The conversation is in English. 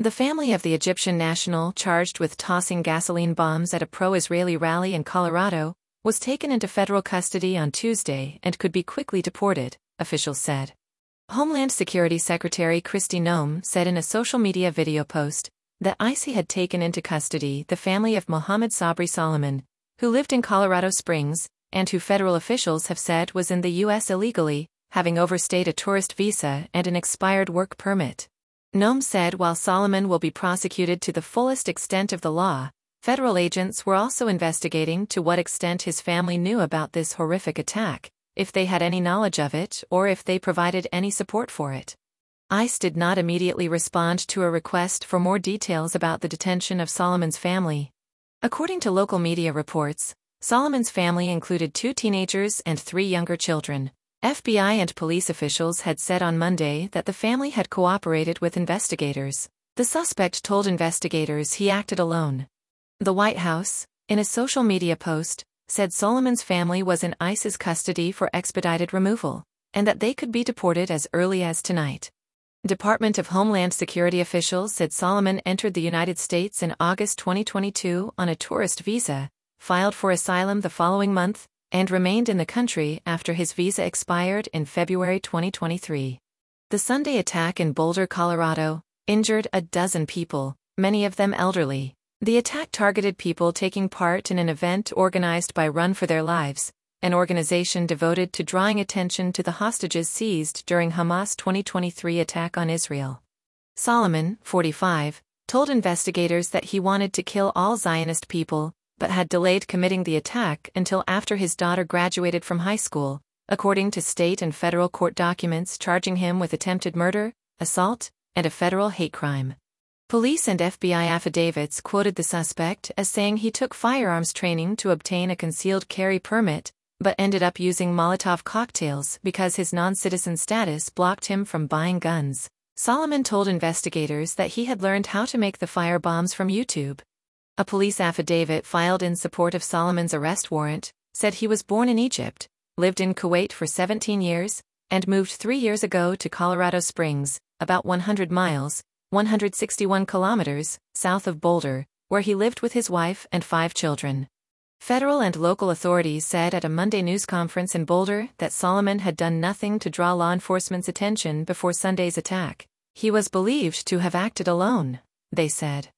The family of the Egyptian national charged with tossing gasoline bombs at a pro-Israeli rally in Colorado was taken into federal custody on Tuesday and could be quickly deported, officials said. Homeland Security Secretary Kristi Noem said in a social media video post that ICE had taken into custody the family of Mohammed Sabri Solomon, who lived in Colorado Springs, and who federal officials have said was in the U.S. illegally, having overstayed a tourist visa and an expired work permit. Noem said while Solomon will be prosecuted to the fullest extent of the law, federal agents were also investigating to what extent his family knew about this horrific attack, if they had any knowledge of it or if they provided any support for it. ICE did not immediately respond to a request for more details about the detention of Solomon's family. According to local media reports, Solomon's family included 2 teenagers and 3 younger children. FBI and police officials had said on Monday that the family had cooperated with investigators. The suspect told investigators he acted alone. The White House, in a social media post, said Solomon's family was in ICE's custody for expedited removal, and that they could be deported as early as tonight. Department of Homeland Security officials said Solomon entered the United States in August 2022 on a tourist visa, filed for asylum the following month, and remained in the country after his visa expired in February 2023. The Sunday attack in Boulder, Colorado, injured a dozen people, many of them elderly. The attack targeted people taking part in an event organized by Run for Their Lives, an organization devoted to drawing attention to the hostages seized during Hamas' 2023 attack on Israel. Solomon, 45, told investigators that he wanted to kill all Zionist people, but had delayed committing the attack until after his daughter graduated from high school, according to state and federal court documents charging him with attempted murder, assault, and a federal hate crime. Police and FBI affidavits quoted the suspect as saying he took firearms training to obtain a concealed carry permit, but ended up using Molotov cocktails because his non-citizen status blocked him from buying guns. Solomon told investigators that he had learned how to make the fire bombs from YouTube. A police affidavit filed in support of Solomon's arrest warrant said he was born in Egypt, lived in Kuwait for 17 years, and moved 3 years ago to Colorado Springs, about 100 miles, 161 kilometers, south of Boulder, where he lived with his wife and 5 children. Federal and local authorities said at a Monday news conference in Boulder that Solomon had done nothing to draw law enforcement's attention before Sunday's attack. He was believed to have acted alone, they said.